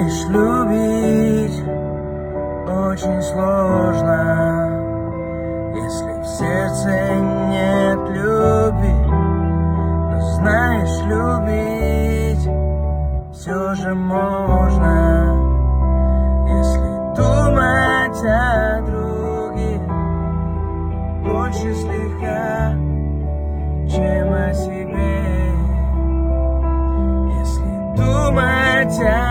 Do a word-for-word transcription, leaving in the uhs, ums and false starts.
Знаешь, любить очень сложно, если в сердце нет любви. Но знаешь, любить все же можно, если думать о других больше слегка, чем о себе. Если думать о